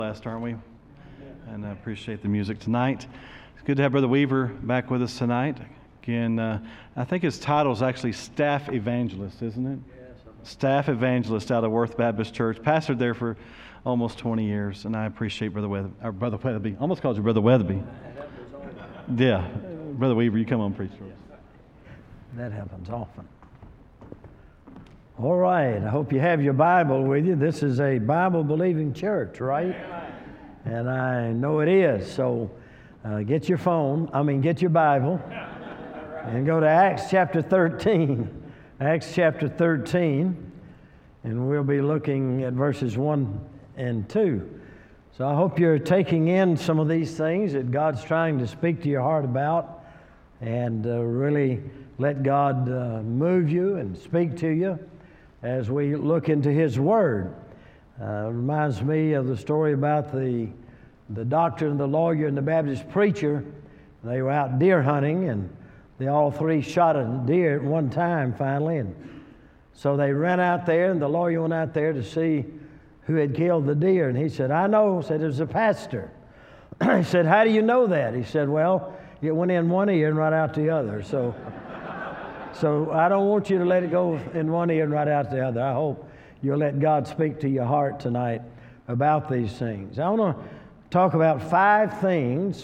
Blessed, aren't we? And I appreciate the music tonight. It's good to have Brother Weaver back with us tonight. Again, I think his title is actually Staff Evangelist, isn't it? Yes. Staff Evangelist out of Worth Baptist Church. Pastored there for almost 20 years, and I appreciate Brother Weatherby. Almost called you Brother Weatherby. Yeah. Brother Weaver, you come on and preach for us. That happens often. All right, I hope you have your Bible with you. This is a Bible-believing church, right? And I know it is. So get your Bible, and go to Acts chapter 13. Acts chapter 13, and we'll be looking at verses 1 and 2. So I hope you're taking in some of these things that God's trying to speak to your heart about, and really let God move you and speak to you as we look into His Word. It reminds me of the story about the doctor and the lawyer and the Baptist preacher. They were out deer hunting, and they all three shot a deer at one time finally. And so they ran out there, and the lawyer went out there to see who had killed the deer. And he said, "I know," said, "it was a pastor." He said, "How do you know that?" He said, "Well, it went in one ear and right out the other. So I don't want you to let it go in one ear and right out the other. I hope you'll let God speak to your heart tonight about these things. I want to talk about five things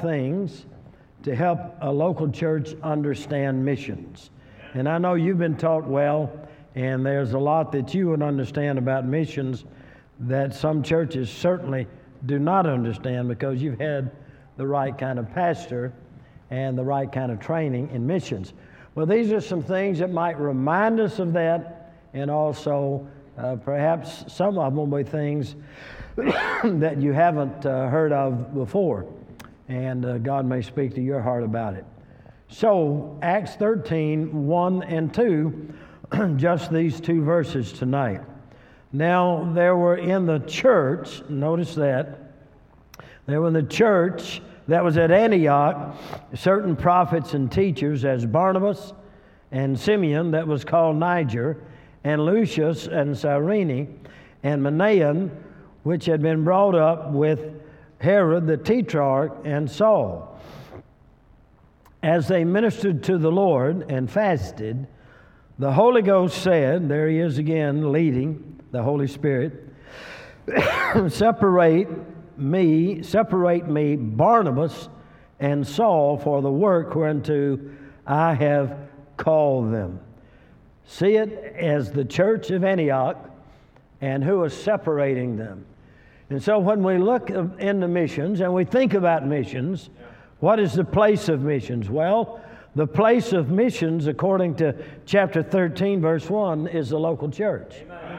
to help a local church understand missions. And I know you've been taught well, and there's a lot that you would understand about missions that some churches certainly do not understand because you've had the right kind of pastor and the right kind of training in missions. Well, these are some things that might remind us of that, and also perhaps some of them will be things that you haven't heard of before, and God may speak to your heart about it. So, Acts 13, 1 and 2, just these two verses tonight. Now, there were in the church, notice that, there were in the church that was at Antioch certain prophets and teachers, as Barnabas and Simeon, that was called Niger, and Lucius and Cyrene, and Manaen, which had been brought up with Herod the Tetrarch and Saul. As they ministered to the Lord and fasted, the Holy Ghost said, there he is again leading, the Holy Spirit, separate me, Barnabas and Saul, for the work whereunto I have called them. See it as the church of Antioch, and who is separating them. And so when we look into missions and we think about missions, what is the place of missions? Well, the place of missions, according to chapter 13, verse 1, is the local church.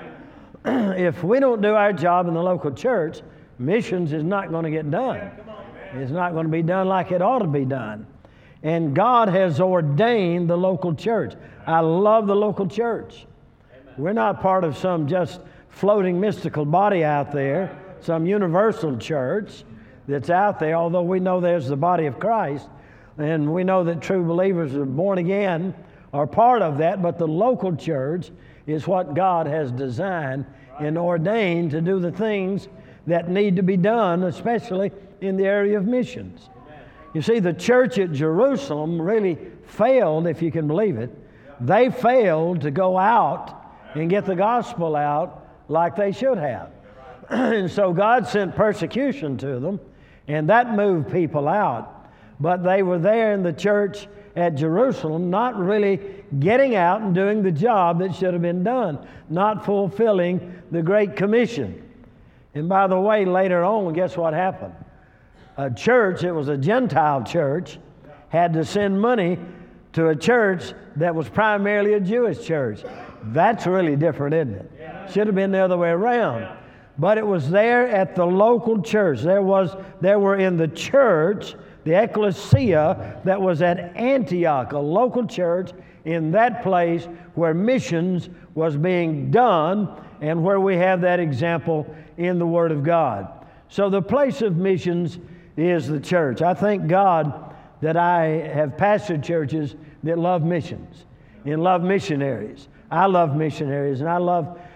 If we don't do our job in the local church, missions is not going to get done. It's not going to be done like it ought to be done. And God has ordained the local church. I love the local church. We're not part of some just floating mystical body out there, some universal church that's out there, although we know there's the body of Christ, and we know that true believers are born again are part of that, but the local church is what God has designed and ordained to do the things that need to be done, especially in the area of missions. You see, the church at Jerusalem really failed, if you can believe it. They failed to go out and get the gospel out like they should have. And so God sent persecution to them, and that moved people out. But they were there in the church at Jerusalem, not really getting out and doing the job that should have been done, not fulfilling the Great Commission. And by the way, later on, guess what happened? A church, it was a Gentile church, had to send money to a church that was primarily a Jewish church. That's really different, isn't it? Should have been the other way around. But it was there at the local church. There were in the church, the ecclesia that was at Antioch, a local church in that place where missions was being done and where we have that example in the Word of God. So the place of missions is the church. I thank God that I have pastored churches that love missions and love missionaries. I love missionaries, and I love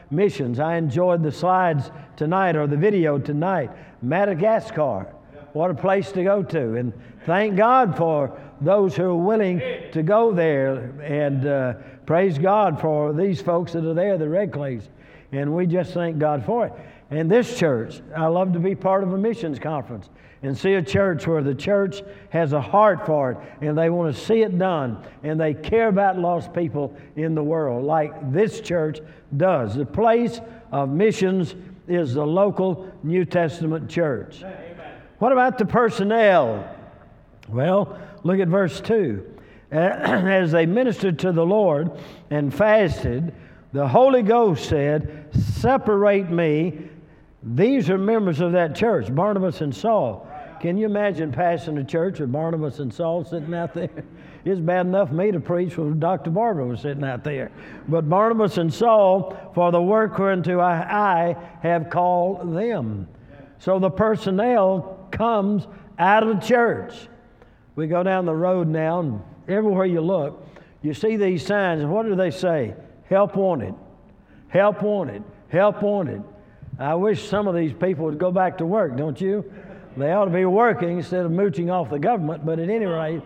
missions. I enjoyed the slides tonight or the video tonight. Madagascar, what a place to go to. And thank God for those who are willing to go there. And praise God for these folks that are there, the Red Clays. And we just thank God for it. And this church, I love to be part of a missions conference and see a church where the church has a heart for it and they want to see it done and they care about lost people in the world like this church does. The place of missions is the local New Testament church. Amen. What about the personnel? Well, look at verse 2. As they ministered to the Lord and fasted, the Holy Ghost said, "Separate me." These are members of that church, Barnabas and Saul. Can you imagine pastoring a church with Barnabas and Saul sitting out there? It's bad enough for me to preach when Dr. Barber was sitting out there. But Barnabas and Saul, for the work whereunto I have called them. So the personnel comes out of the church. We go down the road now, and everywhere you look, you see these signs, and what do they say? Help wanted, help wanted, help wanted. I wish some of these people would go back to work, don't you? They ought to be working instead of mooching off the government, but at any rate,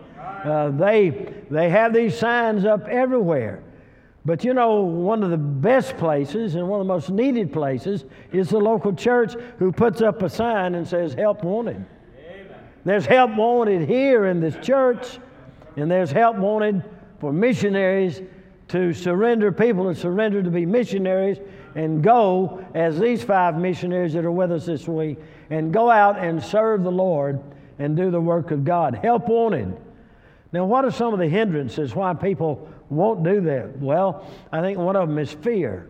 they have these signs up everywhere. But you know, one of the best places and one of the most needed places is the local church who puts up a sign and says, help wanted. Amen. There's help wanted here in this church, and there's help wanted for missionaries to surrender, people to surrender to be missionaries and go as these 5 missionaries that are with us this week and go out and serve the Lord and do the work of God. Help wanted. Now, what are some of the hindrances why people won't do that? Well, I think one of them is fear.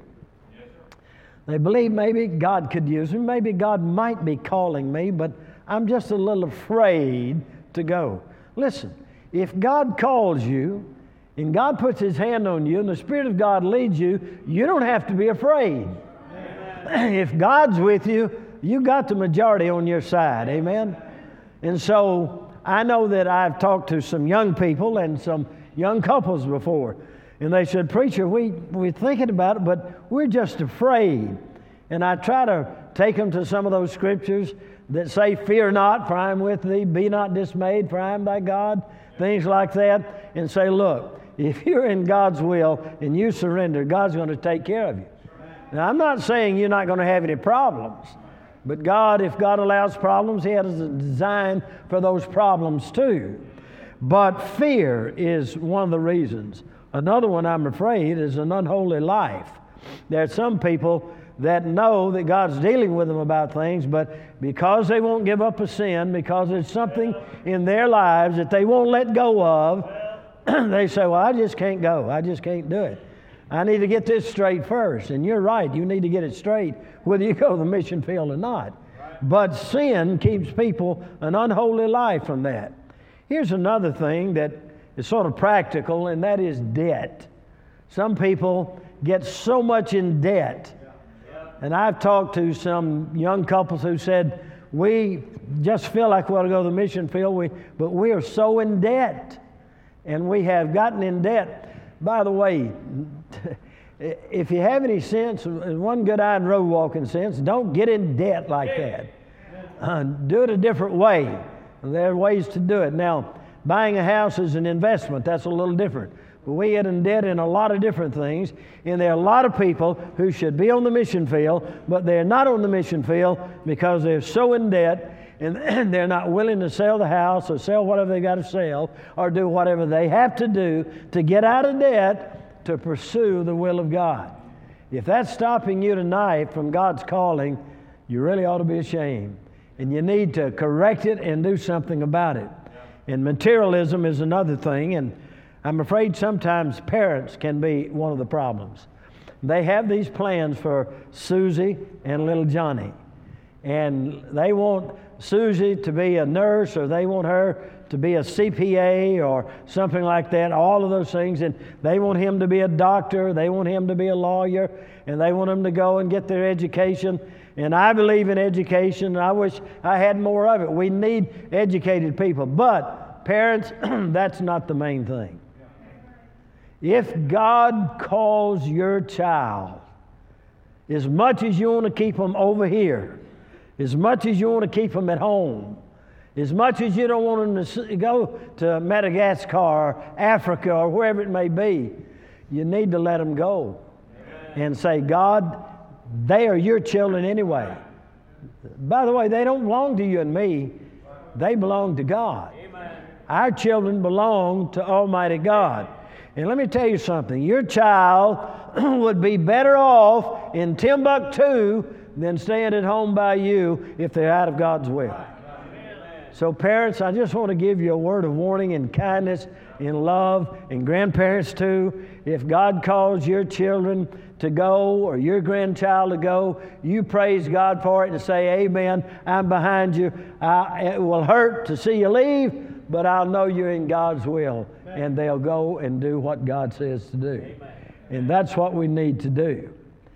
They believe maybe God could use me, maybe God might be calling me, but I'm just a little afraid to go. Listen, if God calls you and God puts His hand on you and the Spirit of God leads you, you don't have to be afraid. Amen. If God's with you, you got the majority on your side. Amen? And so I know that I've talked to some young people and some young couples before, and they said, "Preacher, we're thinking about it, but we're just afraid." And I try to take them to some of those scriptures that say, "Fear not, for I am with thee. Be not dismayed, for I am thy God." Things like that, and say, look, if you're in God's will and you surrender, God's going to take care of you. Now, I'm not saying you're not going to have any problems, but God, if God allows problems, He has a design for those problems too. But fear is one of the reasons. Another one, I'm afraid, is an unholy life. There are some people that know that God's dealing with them about things, but because they won't give up a sin, because there's something in their lives that they won't let go of, they say, well, I just can't go. I just can't do it. I need to get this straight first. And you're right. You need to get it straight whether you go to the mission field or not. Right. But sin keeps people an unholy life from that. Here's another thing that is sort of practical, and that is debt. Some people get so much in debt. And I've talked to some young couples who said, we just feel like we ought to go to the mission field, but we are so in debt. And we have gotten in debt. By the way, if you have any sense, one good-eyed road walking sense, don't get in debt like that. Do it a different way. There are ways to do it. Now, buying a house is an investment. That's a little different. But we get in debt in a lot of different things. And there are a lot of people who should be on the mission field, but they're not on the mission field because they're so in debt and they're not willing to sell the house or sell whatever they got to sell or do whatever they have to do to get out of debt to pursue the will of God. If that's stopping you tonight from God's calling, you really ought to be ashamed. And you need to correct it and do something about it. And materialism is another thing, and I'm afraid sometimes parents can be one of the problems. They have these plans for Susie and little Johnny. And they want Susie to be a nurse, or they want her to be a CPA or something like that, all of those things. And they want him to be a doctor, they want him to be a lawyer, and they want him to go and get their education. And I believe in education, and I wish I had more of it. We need educated people. But parents, that's not the main thing. If God calls your child As much as you want to keep them over here, as much as you want to keep them at home, as much as you don't want them to go to Madagascar, or Africa, or wherever it may be, you need to let them go. Amen. And say, God, they are your children anyway. By the way, they don't belong to you and me. They belong to God. Amen. Our children belong to Almighty God. And let me tell you something. Your child would be better off in Timbuktu than staying at home by you if they're out of God's will. So parents, I just want to give you a word of warning in kindness, in love, and grandparents too. If God calls your children to go or your grandchild to go, you praise God for it and say, amen, I'm behind you. It will hurt to see you leave, but I'll know you're in God's will. Amen. And they'll go and do what God says to do. Amen. And that's what we need to do.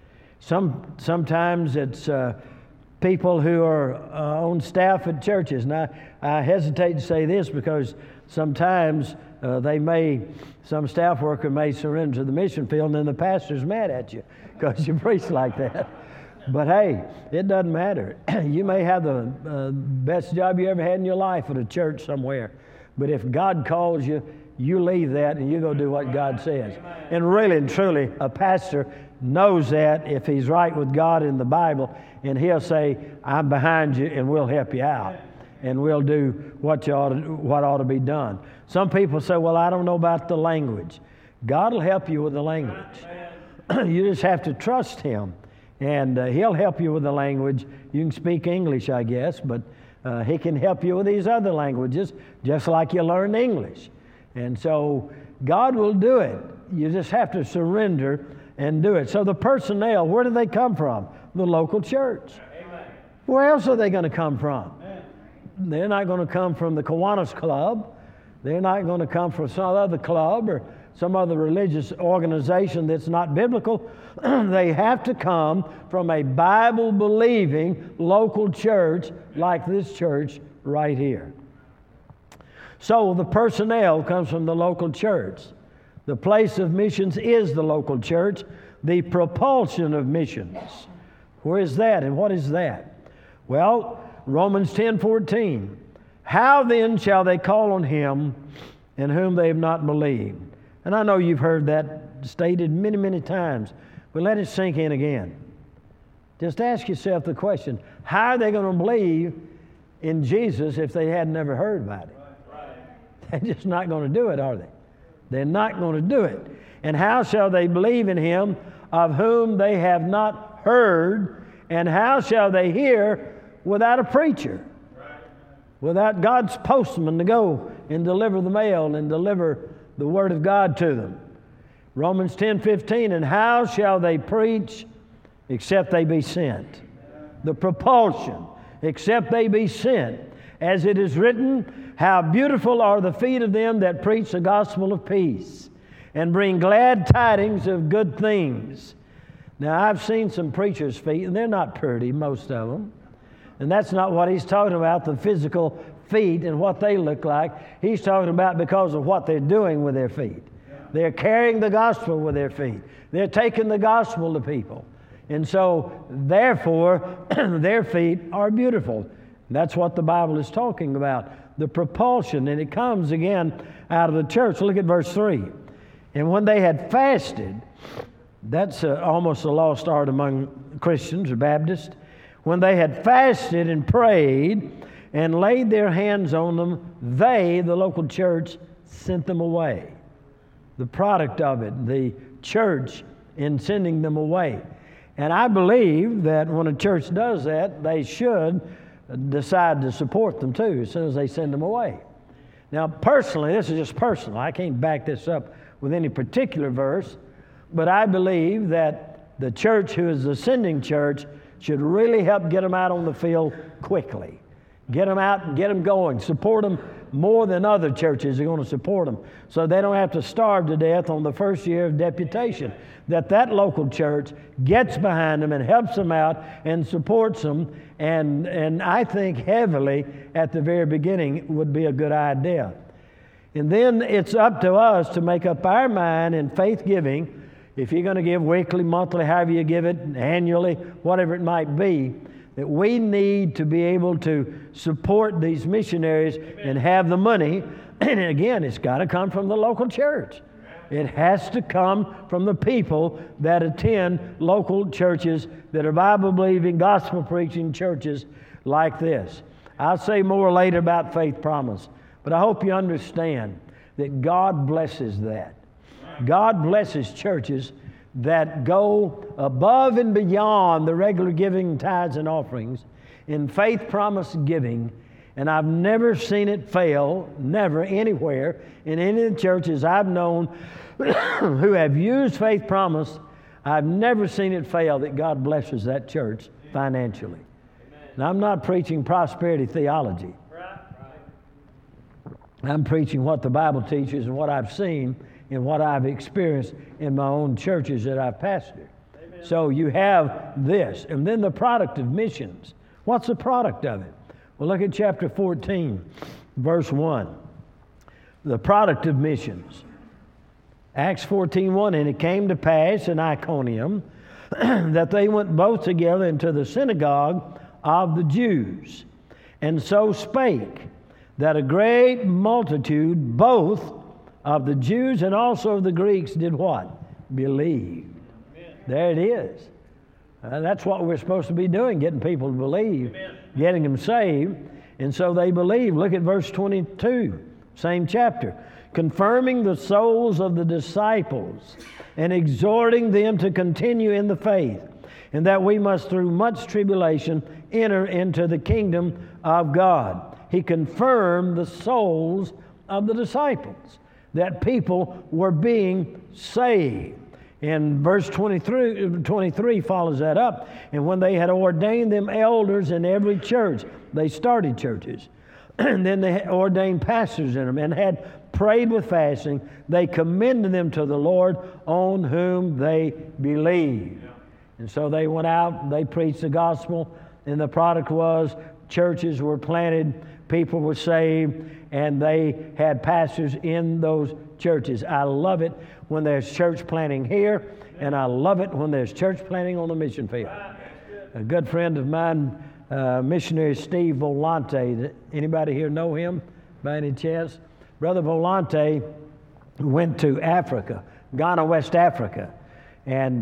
Sometimes it's people who are on staff at churches. Now, I hesitate to say this because sometimes some staff worker may surrender to the mission field and then the pastor's mad at you because you preach like that. But hey, it doesn't matter. You may have the best job you ever had in your life at a church somewhere. But if God calls you, you leave that and you go do what God says. And really and truly, a pastor knows that if he's right with God in the Bible, and he'll say, I'm behind you and we'll help you out. And we'll do what ought to be done. Some people say, well, I don't know about the language. God will help you with the language. You just have to trust Him. And He'll help you with the language. You can speak English, I guess, but He can help you with these other languages, just like you learn English. And so God will do it. You just have to surrender and do it. So the personnel, where do they come from? The local church. Amen. Where else are they going to come from? Amen. They're not going to come from the Kiwanis Club. They're not going to come from some other club or some other religious organization that's not biblical. They have to come from a Bible-believing local church like this church right here. So the personnel comes from the local church. The place of missions is the local church. The propulsion of missions. Where is that and what is that? Well, Romans 10:14. How then shall they call on Him in whom they have not believed? And I know you've heard that stated many, many times, but let it sink in again. Just ask yourself the question, how are they going to believe in Jesus if they had never heard about it? They're just not going to do it, are they? They're not going to do it. And how shall they believe in Him of whom they have not heard? And how shall they hear without a preacher? Without God's postman to go and deliver the mail and deliver the Word of God to them. Romans 10:15, and how shall they preach except they be sent? The propulsion, except they be sent. As it is written, how beautiful are the feet of them that preach the gospel of peace and bring glad tidings of good things. Now, I've seen some preachers' feet, and they're not pretty, most of them. And that's not what he's talking about, the physical feet and what they look like. He's talking about because of what they're doing with their feet. They're carrying the gospel with their feet. They're taking the gospel to people. And so, therefore, their feet are beautiful. That's what the Bible is talking about, the propulsion. And it comes again out of the church. Look at verse 3. And when they had fasted, that's almost a lost art among Christians or Baptists. When they had fasted and prayed and laid their hands on them, they, the local church, sent them away. The product of it, the church in sending them away. And I believe that when a church does that, they should decide to support them too as soon as they send them away. Now, personally, this is just personal. I can't back this up with any particular verse, but I believe that the church who is the sending church should really help get them out on the field quickly. Get them out and get them going. Support them more than other churches are going to support them, so they don't have to starve to death on the first year of deputation. That local church gets behind them and helps them out and supports them, and I think heavily at the very beginning would be a good idea. And then it's up to us to make up our mind in faith giving if you're going to give weekly, monthly, however you give it, annually, whatever it might be, that we need to be able to support these missionaries and have the money. And again, it's got to come from the local church. It has to come from the people that attend local churches that are Bible-believing, gospel-preaching churches like this. I'll say more later about Faith Promise, but I hope you understand that God blesses that. God blesses churches that go above and beyond the regular giving, tithes, and offerings in faith promise giving. And I've never seen it fail, never, anywhere, in any of the churches I've known who have used faith promise. I've never seen it fail that God blesses that church financially. Now, I'm not preaching prosperity theology. I'm preaching what the Bible teaches and what I've seen and what I've experienced in my own churches that I've pastored. Amen. So you have this. And then the product of missions. What's the product of it? Well, look at chapter 14, verse 1. The product of missions. Acts 14:1, and it came to pass in Iconium that they went both together into the synagogue of the Jews, and so spake, that a great multitude, both of the Jews and also of the Greeks, did what? Believe. Amen. There it is. That's what we're supposed to be doing, getting people to believe, Amen. Getting them saved. And so they believe. Look at verse 22, same chapter. Confirming the souls of the disciples and exhorting them to continue in the faith, and that we must through much tribulation enter into the kingdom of God. He confirmed the souls of the disciples, that people were being saved. And verse 23 follows that up. And when they had ordained them elders in every church, they started churches. And then they ordained pastors in them and had prayed with fasting. They commended them to the Lord on whom they believed. And so they went out, they preached the gospel, and the product was churches were planted, people were saved, and they had pastors in those churches. I love it when there's church planting here, and I love it when there's church planting on the mission field. A good friend of mine, missionary Steve Volante. Anybody here know him by any chance? Brother Volante went to Africa, Ghana, West Africa. And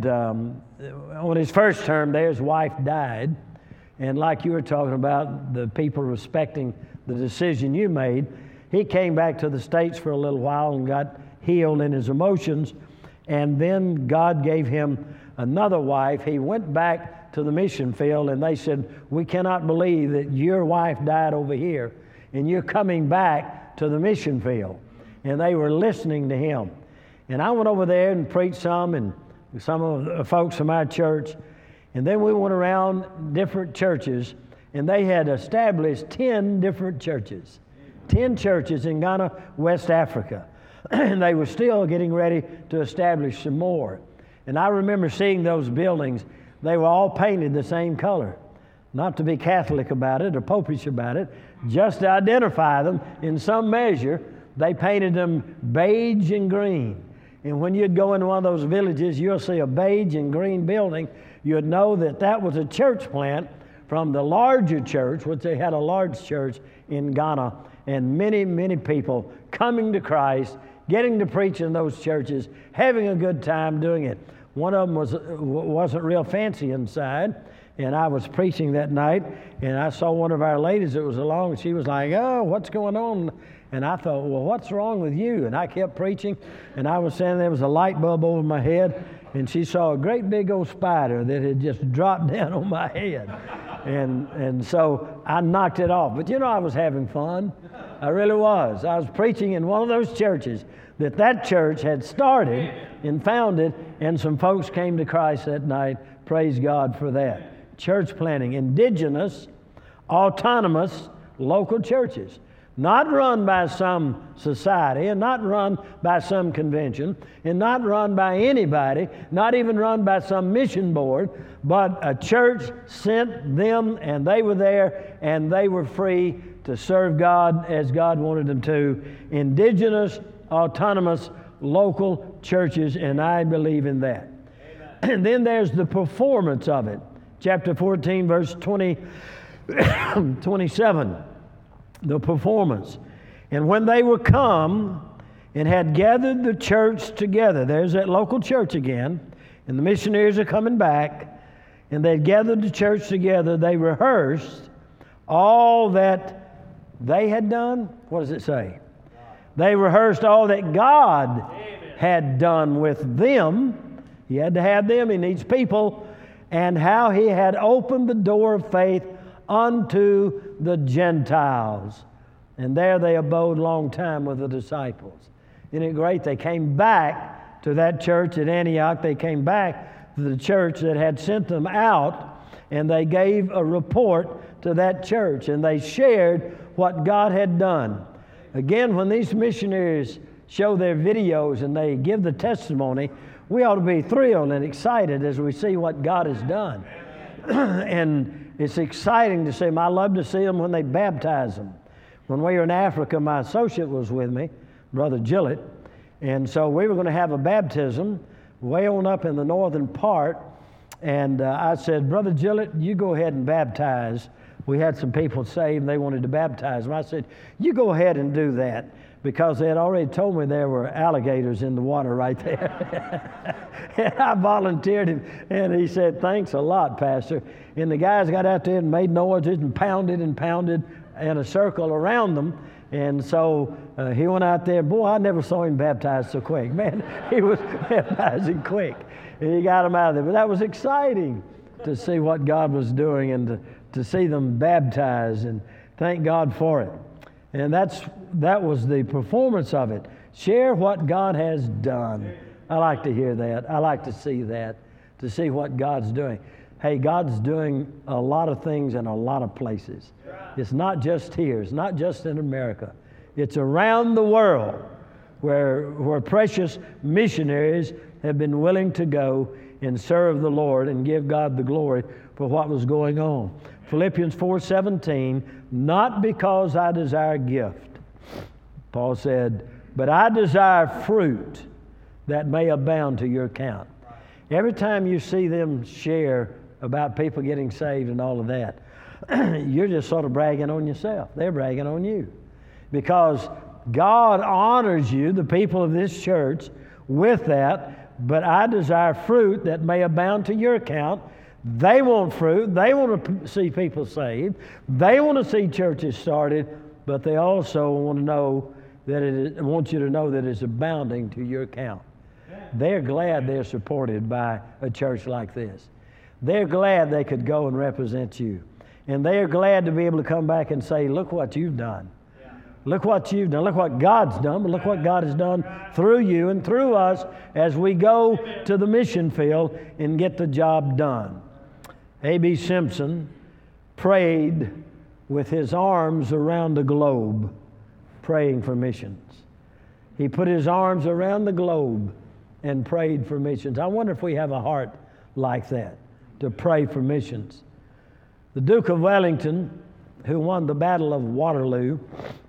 on his first term there, his wife died. And like you were talking about, the people respecting the decision you made, he came back to the States for a little while and got healed in his emotions. And then God gave him another wife. He went back to the mission field, and they said, we cannot believe that your wife died over here and you're coming back to the mission field. And they were listening to him. And I went over there and preached some, and some of the folks from our church. And then we went around different churches, and they had established 10 different churches. 10 churches in Ghana, West Africa. And they were still getting ready to establish some more. And I remember seeing those buildings. They were all painted the same color. Not to be Catholic about it or popish about it, just to identify them in some measure. They painted them beige and green. And when you'd go into one of those villages, you'll see a beige and green building. You'd know that that was a church plant from the larger church, which they had a large church in Ghana, and many, many people coming to Christ, getting to preach in those churches, having a good time doing it. One of them wasn't real fancy inside, and I was preaching that night, and I saw one of our ladies that was along, and she was like, oh, what's going on? And I thought, well, what's wrong with you? And I kept preaching, and I was saying there was a light bulb over my head, and she saw a great big old spider that had just dropped down on my head. And so I knocked it off. But you know, I was having fun. I really was. I was preaching in one of those churches that church had started and founded, and some folks came to Christ that night. Praise God for that. Church planting, indigenous, autonomous, local churches. Not run by some society, and not run by some convention, and not run by anybody, not even run by some mission board, but a church sent them, and they were there, and they were free to serve God as God wanted them to. Indigenous, autonomous, local churches, and I believe in that. And then there's the performance of it. Chapter 14, verse 27, the performance. And when they were come and had gathered the church together, there's that local church again, and the missionaries are coming back, and they gathered the church together, they rehearsed all that they had done. What does it say? They rehearsed all that God had done with them. He had to have them. He needs people. And how He had opened the door of faith unto the Gentiles. And there they abode long time with the disciples. Isn't it great? They came back to that church at Antioch. They came back to the church that had sent them out. And they gave a report to that church. And they shared what God had done. Again, when these missionaries show their videos and they give the testimony, we ought to be thrilled and excited as we see what God has done. And it's exciting to see them. I love to see them when they baptize them. When we were in Africa, my associate was with me, Brother Gillett, and so we were going to have a baptism way on up in the northern part, and I said, Brother Gillett, you go ahead and baptize. We had some people saved, and they wanted to baptize them. I said, you go ahead and do that, because they had already told me there were alligators in the water right there. And I volunteered him, and he said, thanks a lot, Pastor. And the guys got out there and made noises and pounded in a circle around them. And so he went out there. Boy, I never saw him baptized so quick. Man, he was baptizing quick. And he got them out of there. But that was exciting to see what God was doing and to see them baptized, and thank God for it. And that was the performance of it. Share what God has done. I like to hear that. I like to see that, to see what God's doing. Hey, God's doing a lot of things in a lot of places. It's not just here. It's not just in America. It's around the world where precious missionaries have been willing to go and serve the Lord and give God the glory for what was going on. Philippians 4:17, not because I desire gift, Paul said, but I desire fruit that may abound to your account. Every time you see them share about people getting saved and all of that, you're just sort of bragging on yourself. They're bragging on you. Because God honors you, the people of this church, with that, but I desire fruit that may abound to your account. They want fruit. They want to see people saved. They want to see churches started, but they also want to know that want you to know that it's abounding to your account. They're glad they're supported by a church like this. They're glad they could go and represent you. And they're glad to be able to come back and say, look what you've done. Look what you've done. Look what God's done. But look what God has done through you and through us as we go to the mission field and get the job done. A.B. Simpson prayed with his arms around the globe, praying for missions. He put his arms around the globe and prayed for missions. I wonder if we have a heart like that, to pray for missions. The Duke of Wellington, who won the Battle of Waterloo,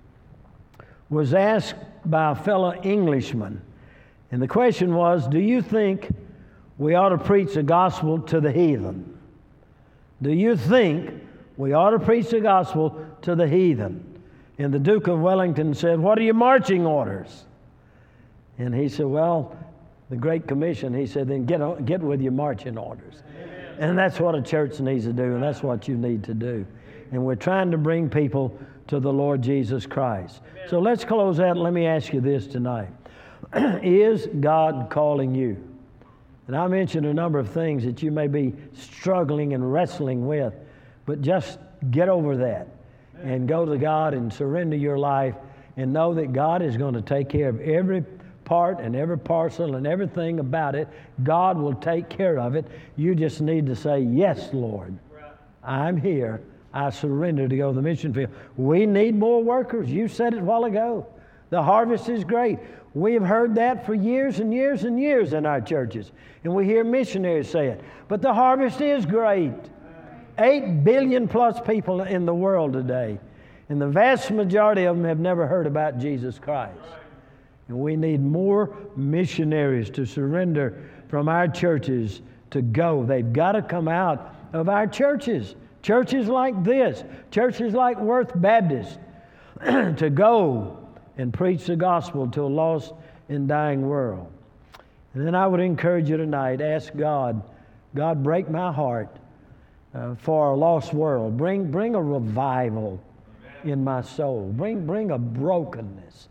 was asked by a fellow Englishman, and the question was, do you think we ought to preach the gospel to the heathen? Do you think we ought to preach the gospel to the heathen? And the Duke of Wellington said, what are your marching orders? And he said, well, the Great Commission, he said, then get with your marching orders. Amen. And that's what a church needs to do, and that's what you need to do. And we're trying to bring people to the Lord Jesus Christ. Amen. So let's close out, and let me ask you this tonight. Is God calling you? And I mentioned a number of things that you may be struggling and wrestling with, but just get over that and go to God and surrender your life and know that God is going to take care of every part and every parcel and everything about it. God will take care of it. You just need to say, yes, Lord, I'm here. I surrender to go to the mission field. We need more workers. You said it a while ago. The harvest is great. We have heard that for years and years and years in our churches. And we hear missionaries say it. But the harvest is great. 8 billion plus people in the world today. And the vast majority of them have never heard about Jesus Christ. And we need more missionaries to surrender from our churches to go. They've got to come out of our churches. Churches like this, churches like Worth Baptist, to go and preach the gospel to a lost and dying world. And then I would encourage you tonight, ask God, God, break my heart for a lost world. Bring a revival in my soul. Bring a brokenness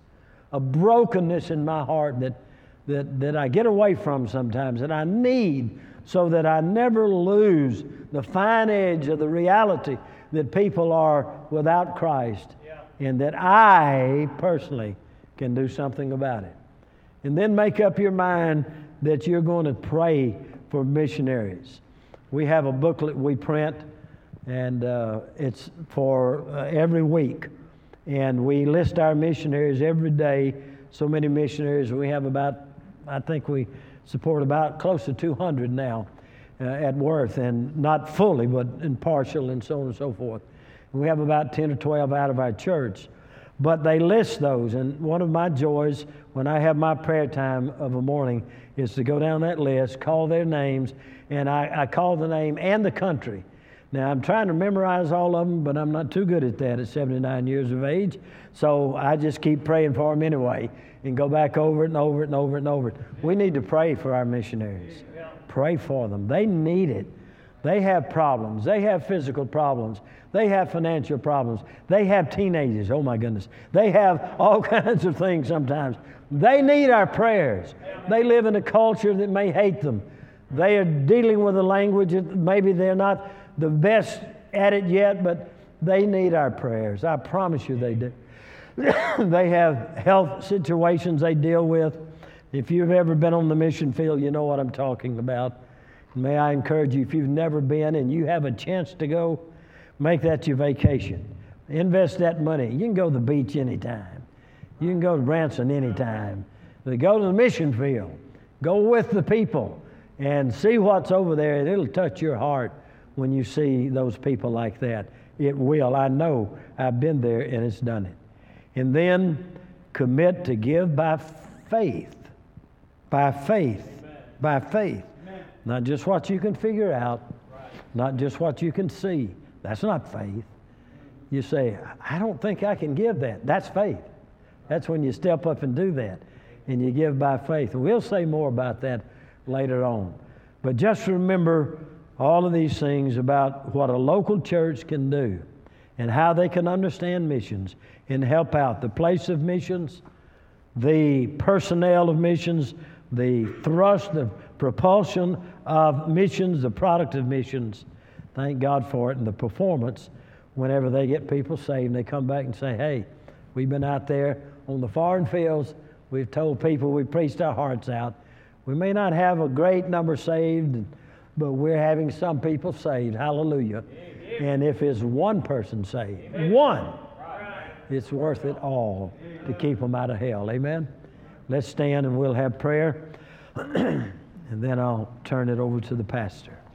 in my heart that I get away from sometimes, that I need, so that I never lose the fine edge of the reality that people are without Christ, and that I personally can do something about it. And then make up your mind that you're going to pray for missionaries. We have a booklet we print, and it's for every week. And we list our missionaries every day. So many missionaries. We have I think we support about close to 200 now at Worth, and not fully, but in partial and so on and so forth. And we have about 10 or 12 out of our church. But they list those, and one of my joys when I have my prayer time of a morning is to go down that list, call their names, and I call the name and the country. Now, I'm trying to memorize all of them, but I'm not too good at that at 79 years of age, so I just keep praying for them anyway and go back over it and over it and over it and over it. We need to pray for our missionaries. Pray for them. They need it. They have problems. They have physical problems. They have financial problems. They have teenagers. Oh, my goodness. They have all kinds of things sometimes. They need our prayers. They live in a culture that may hate them. They are dealing with a language that maybe they're not the best at it yet, but they need our prayers. I promise you they do. They have health situations they deal with. If you've ever been on the mission field, you know what I'm talking about. May I encourage you, if you've never been and you have a chance to go, make that your vacation. Invest that money. You can go to the beach anytime. You can go to Branson anytime. But go to the mission field. Go with the people and see what's over there. And it'll touch your heart when you see those people like that. It will. I know. I've been there and it's done it. And then commit to give by faith. By faith. Amen. By faith. Amen. Not just what you can figure out. Right. Not just what you can see. That's not faith. You say, I don't think I can give that. That's faith. That's when you step up and do that. And you give by faith. And we'll say more about that later on. But just remember all of these things about what a local church can do and how they can understand missions and help out the place of missions, the personnel of missions, the thrust, the propulsion of missions, the product of missions. Thank God for it. And the performance, whenever they get people saved, they come back and say, hey, we've been out there on the foreign fields. We've told people, we've preached our hearts out. We may not have a great number saved, but we're having some people saved. Hallelujah. And if it's one person saved, one, it's worth it all to keep them out of hell. Amen? Let's stand and we'll have prayer. And then I'll turn it over to the pastor.